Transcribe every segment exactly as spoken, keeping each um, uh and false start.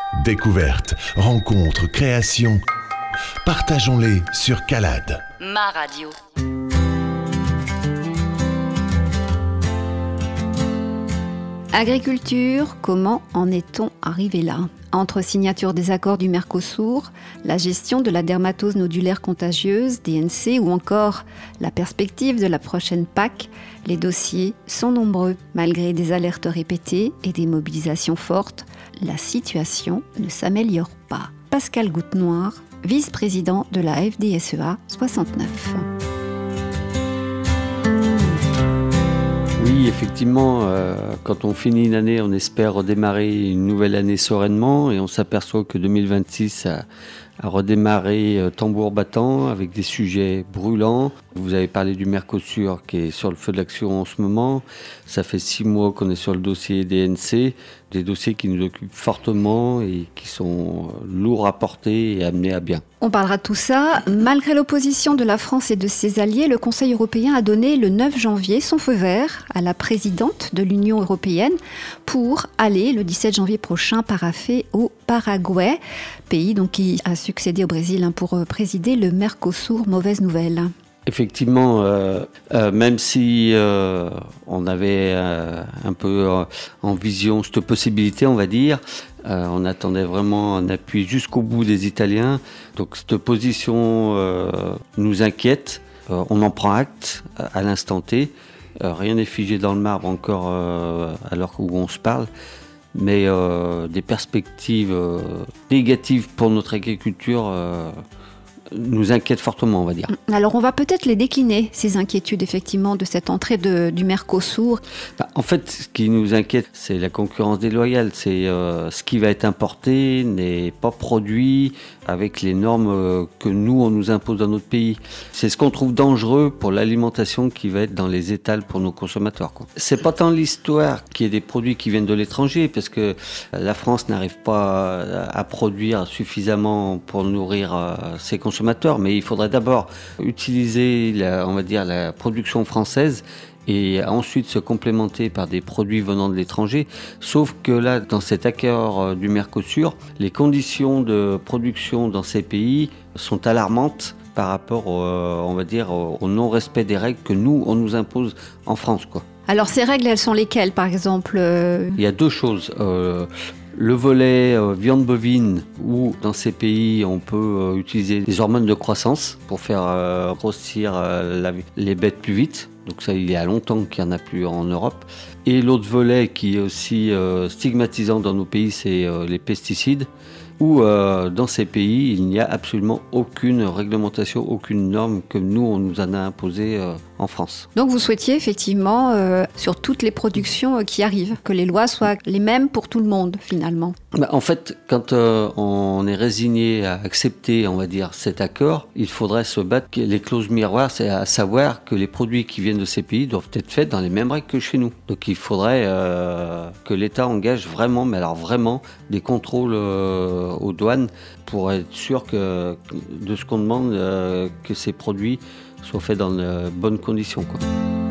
Découvertes, rencontres, créations, partageons-les sur Calade. Ma radio. Agriculture, comment en est-on arrivé là ? Entre signature des accords du Mercosur, la gestion de la dermatose nodulaire contagieuse, D N C, ou encore la perspective de la prochaine P A C, les dossiers sont nombreux. Malgré des alertes répétées et des mobilisations fortes, la situation ne s'améliore pas. Pascal Goutenoir, vice-président de la F D S E A soixante-neuf. Oui, effectivement, euh, quand on finit une année, on espère redémarrer une nouvelle année sereinement et on s'aperçoit que deux mille vingt-six a, a redémarré euh, tambour battant avec des sujets brûlants. Vous avez parlé du Mercosur qui est sur le feu de l'action en ce moment. Ça fait six mois qu'on est sur le dossier D N C, des dossiers qui nous occupent fortement et qui sont lourds à porter et amenés à bien. On parlera de tout ça. Malgré l'opposition de la France et de ses alliés, le Conseil européen a donné le neuf janvier son feu vert à la présidente de l'Union européenne pour aller le dix-sept janvier prochain paraffer au Paraguay, pays donc qui a succédé au Brésil hein, pour présider le Mercosur. Mauvaise nouvelle. Effectivement, euh, euh, même si euh, on avait euh, un peu euh, en vision cette possibilité, on va dire, euh, on attendait vraiment un appui jusqu'au bout des Italiens. Donc cette position euh, nous inquiète. Euh, on en prend acte à l'instant T. Euh, rien n'est figé dans le marbre encore euh, alors où on se parle. Mais euh, des perspectives euh, négatives pour notre agriculture euh, nous inquiète fortement, on va dire. Alors, on va peut-être les décliner, ces inquiétudes, effectivement, de cette entrée de, du Mercosur. Bah, en fait, ce qui nous inquiète, c'est la concurrence déloyale. C'est euh, ce qui va être importé n'est pas produit avec les normes euh, que nous, on nous impose dans notre pays. C'est ce qu'on trouve dangereux pour l'alimentation qui va être dans les étals pour nos consommateurs, quoi. C'est pas tant l'histoire qu'il y ait des produits qui viennent de l'étranger, parce que la France n'arrive pas à, à produire suffisamment pour nourrir euh, ses consommateurs. Mais il faudrait d'abord utiliser, la, on va dire, la production française et ensuite se complémenter par des produits venant de l'étranger. Sauf que là, dans cet accord du Mercosur, les conditions de production dans ces pays sont alarmantes par rapport, au, on va dire, au non-respect des règles que nous, on nous impose en France, quoi. Alors ces règles, elles sont lesquelles, par exemple euh... Il y a deux choses. Euh, Le volet euh, viande bovine, où dans ces pays on peut euh, utiliser des hormones de croissance pour faire euh, grossir euh, la, les bêtes plus vite. Donc ça, il y a longtemps qu'il n'y en a plus en Europe. Et l'autre volet qui est aussi euh, stigmatisant dans nos pays, c'est euh, les pesticides, où euh, dans ces pays, il n'y a absolument aucune réglementation, aucune norme que nous, on nous en a imposée euh, en France. Donc vous souhaitiez effectivement, euh, sur toutes les productions euh, qui arrivent, que les lois soient les mêmes pour tout le monde, finalement. Bah, en fait, quand euh, on est résigné à accepter, on va dire, cet accord, il faudrait se battre. Les clauses miroirs, c'est à savoir que les produits qui viennent de ces pays doivent être faits dans les mêmes règles que chez nous. Donc il faudrait euh, que l'État engage vraiment, mais alors vraiment, des contrôles euh, aux douanes pour être sûr que, de ce qu'on demande, euh, que ces produits soient faits dans de bonnes conditions, quoi.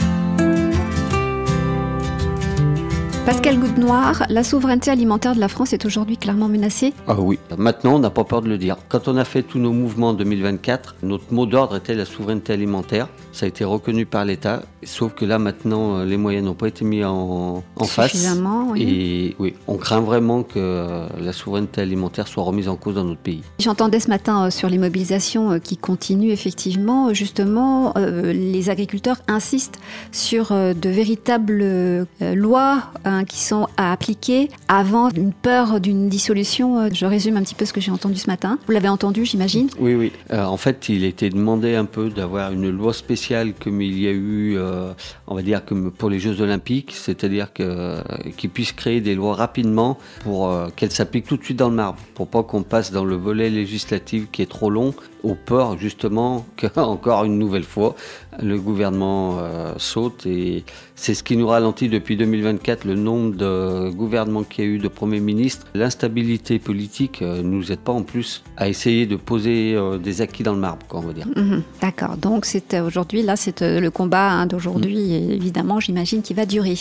Pascal Goutenoir, la souveraineté alimentaire de la France est aujourd'hui clairement menacée ? Ah oui, maintenant on n'a pas peur de le dire. Quand on a fait tous nos mouvements en deux mille vingt-quatre, notre mot d'ordre était la souveraineté alimentaire. Ça a été reconnu par l'État, sauf que là maintenant les moyens n'ont pas été mis en, en face. Suffisamment, oui. Et oui, on craint vraiment que la souveraineté alimentaire soit remise en cause dans notre pays. J'entendais ce matin euh, sur les mobilisations euh, qui continuent effectivement, justement, euh, les agriculteurs insistent sur euh, de véritables euh, lois hein, qui sont à appliquer avant une peur d'une dissolution. Je résume un petit peu ce que j'ai entendu ce matin. Vous l'avez entendu, j'imagine ? Oui, oui. Euh, en fait, il était demandé un peu d'avoir une loi spéciale comme il y a eu, euh, on va dire, comme pour les Jeux Olympiques, c'est-à-dire que, euh, qu'ils puissent créer des lois rapidement pour euh, qu'elles s'appliquent tout de suite dans le marbre, pour pas qu'on passe dans le volet législatif qui est trop long, au peur justement qu'encore une nouvelle fois, le gouvernement euh, saute. Et c'est ce qui nous ralentit depuis deux mille vingt-quatre, le nombre de gouvernements qu'il y a eu, de premiers ministres. L'instabilité politique ne euh, nous aide pas en plus à essayer de poser euh, des acquis dans le marbre, quoi, on va dire. Mmh, d'accord, donc c'est euh, aujourd'hui, là c'est euh, le combat hein, d'aujourd'hui, mmh. et évidemment j'imagine qu'il va durer.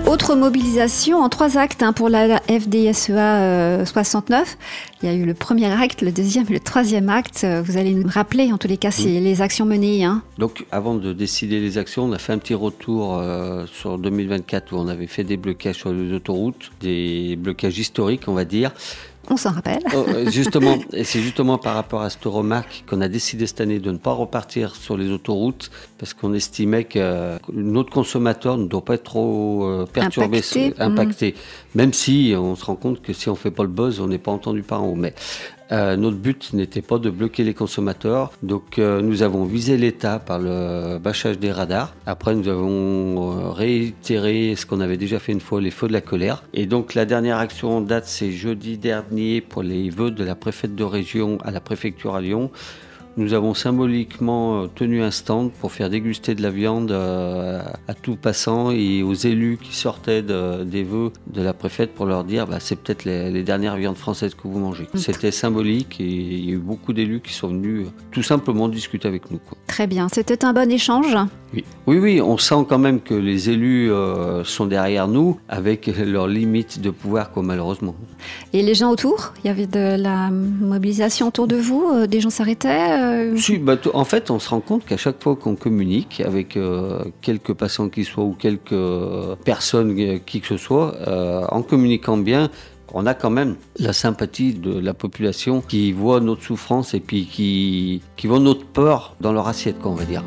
Autre mobilisation en trois actes hein, pour la F D S E A euh, soixante-neuf. Il y a eu le premier acte, le deuxième et le troisième acte. Vous allez nous rappeler, en tous les cas, c'est les actions menées. Hein. Donc, avant de décider les actions, on a fait un petit retour euh, sur deux mille vingt-quatre où on avait fait des blocages sur les autoroutes, des blocages historiques, on va dire. On s'en rappelle. Oh, justement, et c'est justement par rapport à cette remarque qu'on a décidé cette année de ne pas repartir sur les autoroutes parce qu'on estimait que notre consommateur ne doit pas être trop euh, perturbé, impacté, impacté. Mmh. Même si on se rend compte que si on ne fait pas le buzz, on n'est pas entendu par en haut. Mais Euh, notre but n'était pas de bloquer les consommateurs, donc euh, nous avons visé l'État par le bâchage des radars. Après, nous avons euh, réitéré ce qu'on avait déjà fait une fois, les feux de la colère. Et donc la dernière action en date, c'est jeudi dernier pour les vœux de la préfète de région à la préfecture à Lyon. Nous avons symboliquement tenu un stand pour faire déguster de la viande à tout passant et aux élus qui sortaient de, des vœux de la préfète pour leur dire bah, c'est peut-être les, les dernières viandes françaises que vous mangez. Mmh. C'était symbolique et il y a eu beaucoup d'élus qui sont venus tout simplement discuter avec nous. Quoi. Très bien, c'était un bon échange. Oui, oui, oui, on sent quand même que les élus euh, sont derrière nous avec leurs limites de pouvoir, quoi, malheureusement. Et les gens autour, il y avait de la mobilisation autour de vous, euh, des gens s'arrêtaient euh... Si, bah, t- en fait, on se rend compte qu'à chaque fois qu'on communique avec euh, quelques passants qui soient ou quelques euh, personnes, euh, qui que ce soit, euh, en communiquant bien, on a quand même la sympathie de la population qui voit notre souffrance et puis qui, qui voit notre peur dans leur assiette, quoi, on va dire.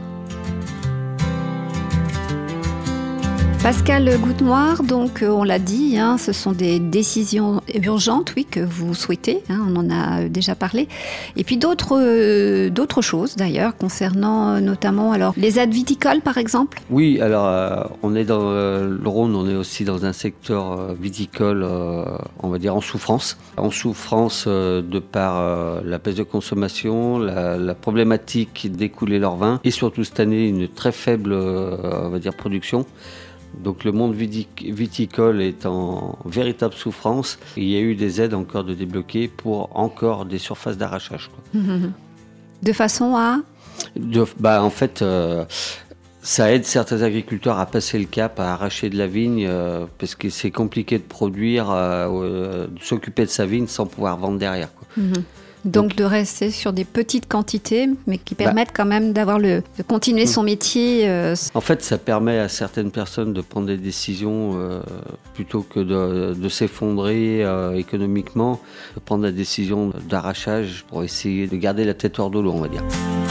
Pascal Goutte-Noir, donc on l'a dit, hein, ce sont des décisions urgentes, oui, que vous souhaitez, hein, on en a déjà parlé. Et puis d'autres, euh, d'autres choses d'ailleurs, concernant euh, notamment alors, les aides viticoles par exemple. Oui, alors euh, on est dans euh, le Rhône, on est aussi dans un secteur euh, viticole, euh, on va dire en souffrance. En souffrance euh, de par euh, la baisse de consommation, la, la problématique d'écouler leur vin et surtout cette année une très faible euh, on va dire, production. Donc le monde viticole est en véritable souffrance. Il y a eu des aides encore de débloquer pour encore des surfaces d'arrachage. Quoi. De façon à de, bah, En fait, euh, ça aide certains agriculteurs à passer le cap, à arracher de la vigne, euh, parce que c'est compliqué de produire, euh, euh, de s'occuper de sa vigne sans pouvoir vendre derrière. Quoi. Mm-hmm. Donc, Donc de rester sur des petites quantités, mais qui permettent bah, quand même d'avoir le, de continuer son métier. Euh... En fait, ça permet à certaines personnes de prendre des décisions euh, plutôt que de, de s'effondrer euh, économiquement, de prendre la décision d'arrachage pour essayer de garder la tête hors de l'eau, on va dire.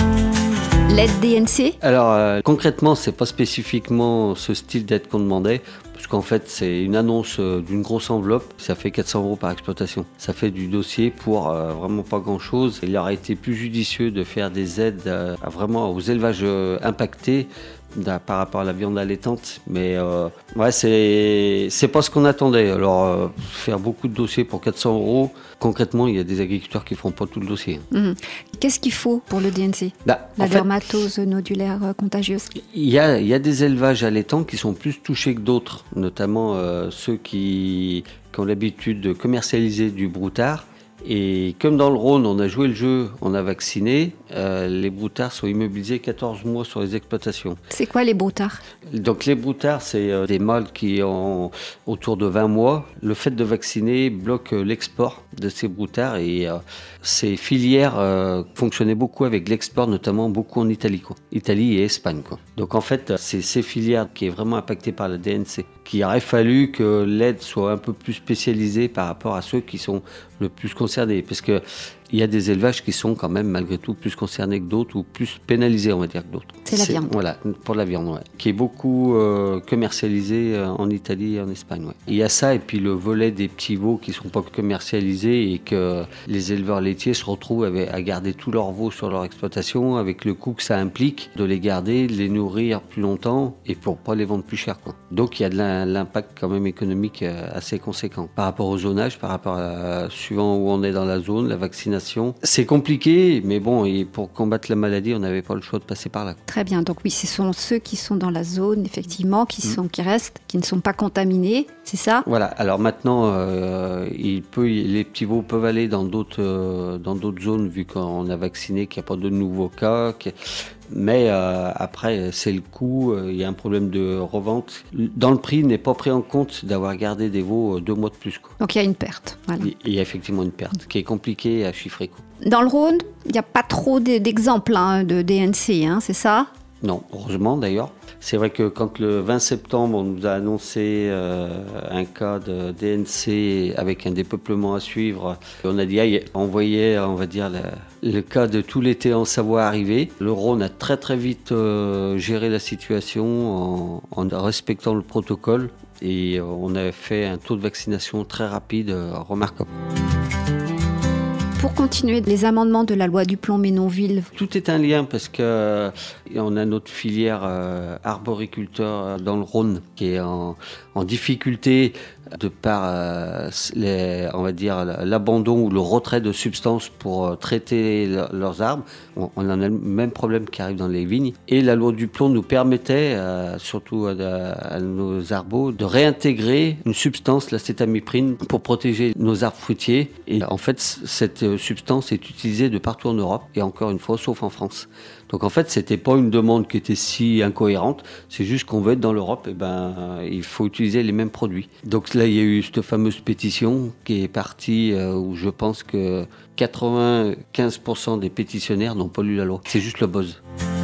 L'aide D N C ? Alors euh, concrètement, c'est pas spécifiquement ce style d'aide qu'on demandait. Parce qu'en fait, c'est une annonce d'une grosse enveloppe, ça fait quatre cents euros par exploitation. Ça fait du dossier pour euh, vraiment pas grand-chose. Il aurait été plus judicieux de faire des aides euh, à vraiment aux élevages euh, impactés par rapport à la viande allaitante. Mais euh, ouais, c'est, c'est pas ce qu'on attendait. Alors, euh, faire beaucoup de dossiers pour quatre cents euros, concrètement, il y a des agriculteurs qui feront pas tout le dossier. Mmh. Qu'est-ce qu'il faut pour le D N C ? bah, La dermatose fait, nodulaire contagieuse. Il y a, il y a des élevages allaitants qui sont plus touchés que d'autres, notamment euh, ceux qui, qui ont l'habitude de commercialiser du broutard. Et comme dans le Rhône, on a joué le jeu, on a vacciné, euh, les broutards sont immobilisés quatorze mois sur les exploitations. C'est quoi les broutards ? Donc les broutards, c'est euh, des mâles qui ont autour de vingt mois. Le fait de vacciner bloque euh, l'export de ces broutards et euh, ces filières euh, fonctionnaient beaucoup avec l'export, notamment beaucoup en Italie, quoi. Italie et Espagne, quoi. Donc en fait, c'est ces filières qui est vraiment impactée par la D N C. Qu'il aurait fallu que l'aide soit un peu plus spécialisée par rapport à ceux qui sont le plus concernés. Parce qu'il y a des élevages qui sont quand même malgré tout plus concernés que d'autres ou plus pénalisés, on va dire, que d'autres. C'est la viande. Voilà, pour la viande, ouais. Qui est beaucoup euh, commercialisée en Italie et en Espagne. Ouais. Il y a ça et puis le volet des petits veaux qui ne sont pas commercialisés et que les éleveurs laitiers se retrouvent avec, à garder tous leurs veaux sur leur exploitation avec le coût que ça implique de les garder, de les nourrir plus longtemps et pour ne pas les vendre plus cher, quoi. Donc il y a de la l'impact quand même économique assez conséquent par rapport au zonage, par rapport à suivant où on est dans la zone, la vaccination. C'est compliqué, mais bon, et pour combattre la maladie, on n'avait pas le choix de passer par là. Très bien, donc oui, ce sont ceux qui sont dans la zone, effectivement, qui, sont, mmh. qui restent, qui ne sont pas contaminés, c'est ça ? Voilà, alors maintenant, euh, il peut, les petits veaux peuvent aller dans d'autres, euh, dans d'autres zones, vu qu'on a vacciné, qu'il n'y a pas de nouveaux cas, qu'il Mais euh, après, c'est le coût, il euh, y a un problème de revente. Dans le prix, il n'est pas pris en compte d'avoir gardé des veaux euh, deux mois de plus, quoi. Donc il y a une perte. Voilà. Il y a effectivement une perte qui est compliquée à chiffrer, quoi. Dans le Rhône, il n'y a pas trop d'exemples hein, de D N C, hein, c'est ça ? Non, heureusement d'ailleurs. C'est vrai que quand le vingt septembre, on nous a annoncé euh, un cas de D N C avec un dépeuplement à suivre, on a dit, aïe, on voyait, on va dire, le, le cas de tout l'été en Savoie arriver. Le Rhône a très très vite euh, géré la situation en, en respectant le protocole et on a fait un taux de vaccination très rapide, euh, remarquable. Pour continuer, les amendements de la loi Duplon-Ménonville. Tout est un lien parce que euh, on a notre filière euh, arboriculteur dans le Rhône qui est en, en difficulté de par euh, les, on va dire l'abandon ou le retrait de substances pour euh, traiter le, leurs arbres. On, on en a le même problème qui arrive dans les vignes. Et la loi Duplon nous permettait, euh, surtout à, à nos arbaux, de réintégrer une substance, l'acétamiprine, pour protéger nos arbres fruitiers. Et en fait, cette substance est utilisée de partout en Europe et encore une fois, sauf en France. Donc en fait, c'était pas une demande qui était si incohérente, c'est juste qu'on veut être dans l'Europe, et ben il faut utiliser les mêmes produits. Donc là, il y a eu cette fameuse pétition qui est partie euh, où je pense que quatre-vingt-quinze pour cent des pétitionnaires n'ont pas lu la loi. C'est juste le buzz.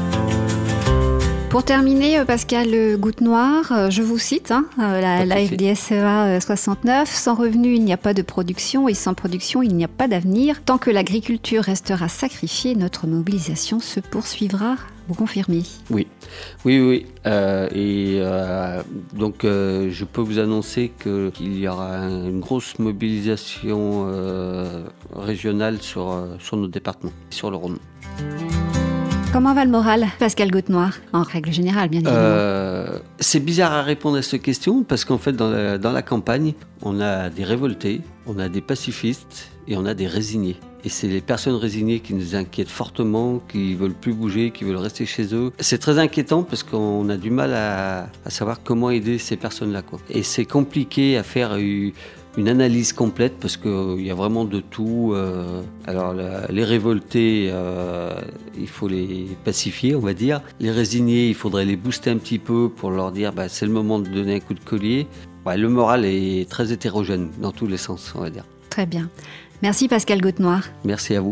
Pour terminer, Pascal Goutte-Noir, je vous cite, hein, la, la F D S E A soixante-neuf, sans revenu, il n'y a pas de production et sans production, il n'y a pas d'avenir. Tant que l'agriculture restera sacrifiée, notre mobilisation se poursuivra. Vous confirmez ? Oui, oui, oui. Euh, et euh, donc, euh, je peux vous annoncer qu'il y aura une grosse mobilisation euh, régionale sur, sur nos départements, sur le Rhône. Comment va le moral, Pascal Goutte-Noir, en règle générale, bien évidemment euh, C'est bizarre à répondre à cette question, parce qu'en fait, dans la, dans la campagne, on a des révoltés, on a des pacifistes et on a des résignés. Et c'est les personnes résignées qui nous inquiètent fortement, qui ne veulent plus bouger, qui veulent rester chez eux. C'est très inquiétant parce qu'on a du mal à, à savoir comment aider ces personnes-là, quoi. Et c'est compliqué à faire une, une analyse complète parce qu'il y a vraiment de tout. Euh, alors la, les révoltés, euh, il faut les pacifier, on va dire. Les résignés, il faudrait les booster un petit peu pour leur dire bah, c'est le moment de donner un coup de collier. Ouais, le moral est très hétérogène dans tous les sens, on va dire. Très bien. Merci Pascal Goutte-Noir. Merci à vous.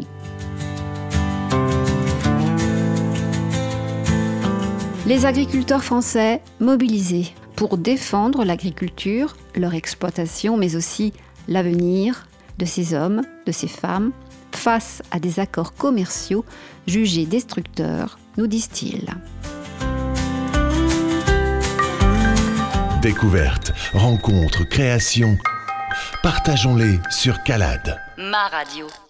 Les agriculteurs français mobilisés pour défendre l'agriculture, leur exploitation, mais aussi l'avenir de ces hommes, de ces femmes, face à des accords commerciaux jugés destructeurs, nous disent-ils. Découvertes, rencontres, créations, partageons-les sur Calade. Ma radio.